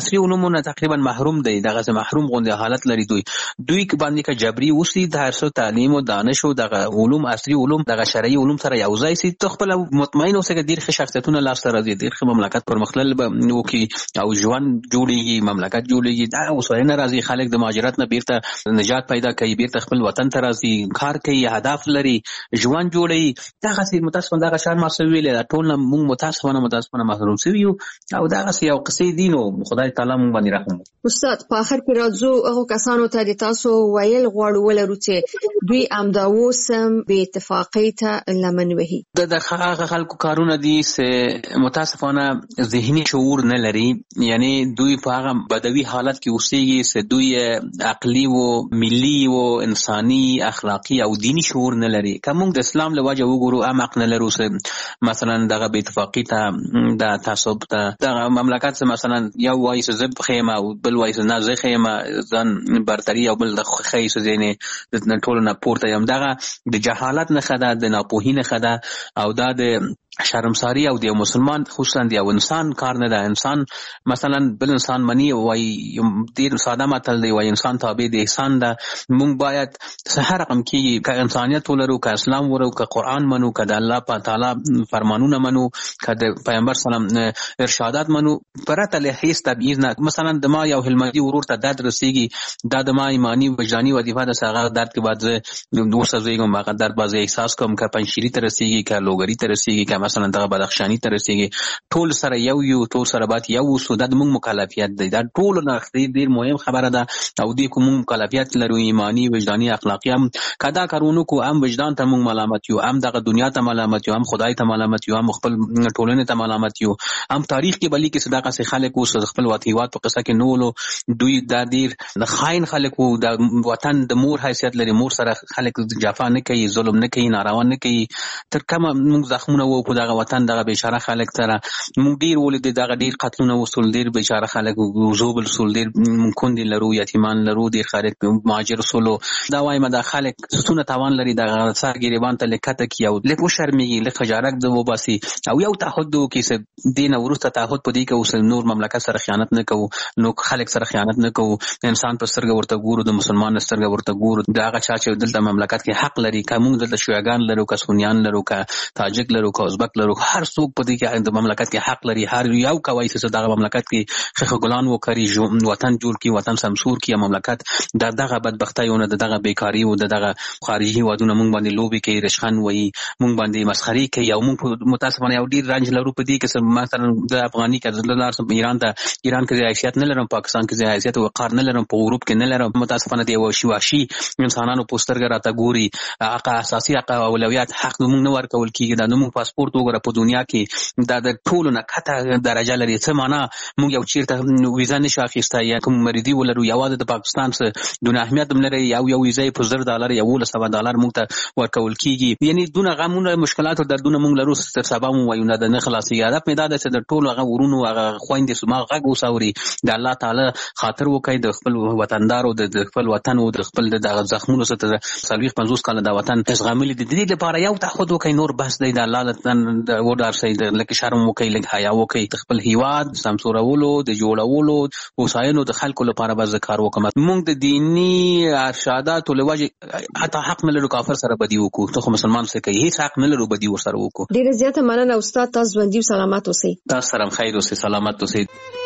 عصري علومو نه تقریبا محروم دی، دغه محروم غونډه حالت لري. دوی باندې که جبري وسی د هر څه تعلیم او دانش او دغه علوم عصري علوم دغه شرعي علوم سره یو ځای سي، تخپل مطمئن اوسه چې ډیر ښه شخصیتونه لاس ته راځي، ډیر ښه مملکت پرمختلل به وکي او ژوند جوړيږي، مملکت جوړيږي. دا اوسه راځي خلک د مهاجرت نه بیرته نجات پیدا کوي، بیرته خپل وطن ته راځي، کار کوي، هدف لري، ژوند جوړي. دغه څه متاسفانه دغه شان ما سویل ټول موږ متاسفانه محروم شوی او دغه څه یو قصې دین او خدای تعالی موږ باندې رحم. استاد په اخر کې راځو هغه کسانو ته د تاسو ویل غواړو ولرو چې دوی امداو سم به اتفاقی ته لمن وهي. د هغه خلکو کارونه دي چې متاسفانه ذهني شعور نه لري، یعنی دوی په هغه بدوي حالت کې اوسېږي چې دوی عقلي او ملي او انساني اخلاقی او دینی شعور نه لري. کوم د اسلام له وجه وګورو امق نه لرو، مثلا دغه به اتفاقی ته د تعصب ته دغه مملکت مثلا یو وایي چې زب خیمه او بل وایي چې نه زه خیمه ځان برتری او بل د خیس زینه د ټولو نه پورته یم. دغه د جهالت نه خدا، د ناپوهی نه خدا او دا د شرمساری او د مسلمان خصوصا د انسان کار نه ده. انسان مثلا بل انسان منی وای ډیر ساده متل دی، وای انسان تابع د احسان ده. مونږ باید هر رقم کې که انسانیت ولرو، که اسلام ورو، که قرآن منو، که د الله تعالی فرمانونه منو، که د پیغمبر سلام ارشادات منو، پرته له هیڅ تبعیض نه. مثلا د ما یو هلمندي ورور ته درد رسیږي، دا د ما ایمانی وجداني وظیفه ده، هغه درد کې بعد زه دوسه زیګم هغه درد باز احساس کوم، که پنځشيري ته رسیږي، که لوګری ته رسیږي، که مثلا دغه بدخشانی ته رسیږي، ټول سره یو ټول سره بات یو سو د موږ مکلفیت دی. دا ټول نه ډیر مهم خبره ده او دې کوم مکلفیت لرو ایمانی وجداني اخلاقی. هم کدا کارونو کو هم وجدان ته موږ ملامت یو، هم دغه دنیا ته ملامت یو، هم خدای ته ملامت یو، هم خپل ټولنه ته ملامت یو، هم تاریخ کې بلی کې صداقت سره خلک اوس خپل وطیوات په قصه کې نولو. دوی د ډیر د خاين خلکو د وطن د مور حیثیت لري، مور سره خلک جفا نه کوي، ظلم نه کوي، ناروا نه کوي. تر کومه موږ زخمونه وو په دغه وطن دغه بیچاره خلک سره موږ ډیر ولید، دغه ډیر قتلونه وصول، ډیر بیچاره خلک زوبل سول، ډیر کون دي لرو، یتیمان لرو، ډیر خلک مهاجر سولو. دا وایم دا خلک ستونه توان لري دغه سر ګریبان ته لکته کی او لکه شرمېږي، لکه خجارک د وباسي او یو تعهد کې دین ورسته تعهد پدې کې اوس نور مملکت سره خیانت نه کوو، نو خلک سره خیانت نه کوو، انسان پر سترګه ورته ګورو، د مسلمان سترګه ورته ګورو. دا هغه چا چې دلته مملکت کې حق لري، کوم دلته شویګان لرو، که سونیان لرو، که تاجک لرو، که ازبک لرو، هر څوک په دې کې د مملکت کې حق لري. هر یو کوي چې دغه مملکت کې خخ ګلان وکړي، وطن جوړ کړي، وطن سمسور کړي. مملکت دغه بدبختیونه دغه بیکاری او دغه خارجي وادونه مونږ باندې لوبي کوي، رشخان وایي، مونږ باندې مسخري کوي او مونږ متاسفانه یو ډیر رنج لرو په دې کې. مثلا د افغاني کې ایران کې حیثیت نه لرم، پاکستان کې حیثیت او وقار نه لرم، په اروپ کې نه لرم. متاسفانه دی واشي انسانانو پوسټرګه راته ګوري، حق اساسي حق او اولویت حق موږ نه ورکول کیږي. دا موږ پاسپورت وګوره په دنیا کې دا د ټولو نه کته درجه لري. څه معنا موږ یو چیرته ویزا نشو اخیسته، یا کوم مریدي ولرو، یا د پاکستان څخه دونه اهمیت هم لري، یو ویزا په $10 یا $100 موږ ته ورکول کیږي. یعنی دونه غمونه مشکلات او دردونه موږ لرو تر سبا مو وایو نه خلاصي. هدف مې دا ده چې د ټولو هغه ورونو هغه خويندې سما غږ وساوري، د الله تعالی خاطر وکړي، د خپل وطندارو د خپل وطن او د خپل د زخمونو سره 40-50 کال د وطن ازغامل دي. د دې لپاره یو تعهد وکړي، نور بس دی د الله د وډار سي د لکه شرم وکړي، لکه حیا وکړي، خپل هیواد سمسورولو د جوړولو او ساينو د خلکو لپاره به ذکر وکم. موږ د دینی ارشادات او لوجه حتی حق نه لرو کافر سره بدی وکړو، ته مسلمان څه کوي، هیڅ حق نه لرو بدی ور سره وکړو. ډیره زیاته مننه استاد، تاسو ژوندۍ او سلامت اوسئ. تاسو سره خیر اوسئ، سلامت اوسئ.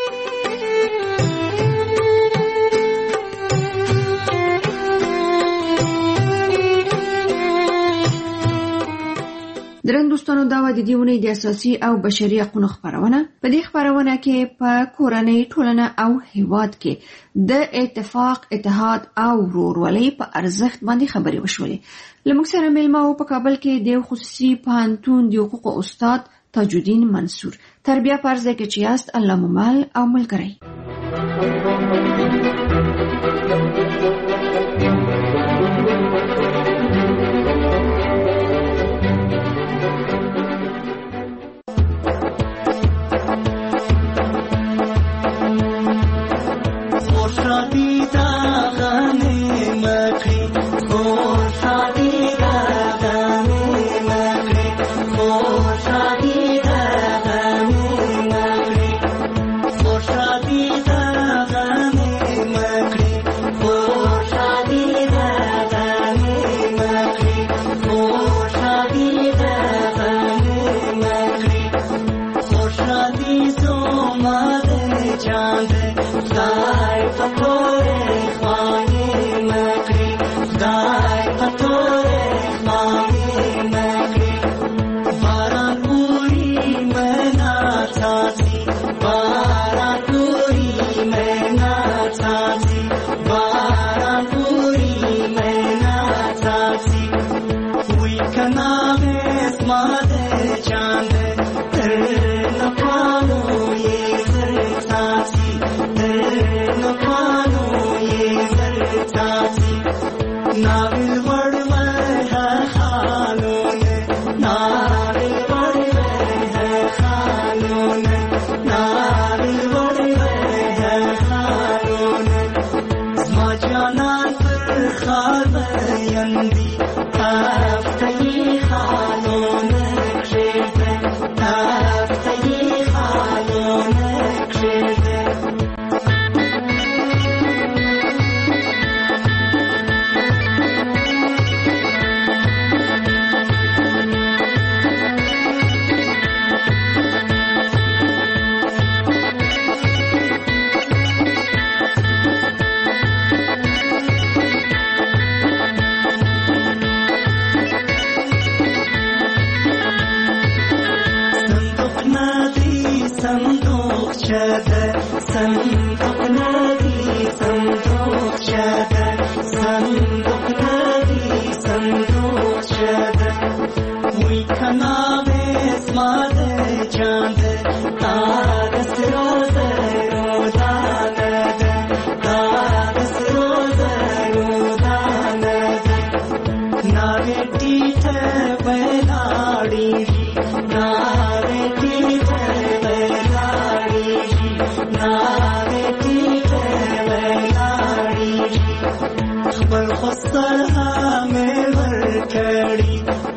درنو دوستانو، دا و د دې ونې د اساسي او بشري حقوقو خبرونه. په دې خبرونه کې په کورنۍ، ټولنه او هیواد کې د اتفاق، اتحاد او ورورولۍ په ارزښت باندې خبرې وشولې. لمږ سره مېلمه و په کابل کې د خصوصي پوهنتون د حقوقو استاد تاج الدین منصور. تربیه پرځ کې چې یاست الله ممال او ملګری. شادی جانان پر خاليندي تافتي خالون كريده تافتي خالون كريده صندوق شده صندوق نادي صندوق شده صندوق نادي صندوق شده وی کناب اسماد جانده تارس روز رودانده تارس روز رودانده ناوی ٹیٹ بیلاڑی ناوی ٹیٹ خبر خسرها مې ورکړي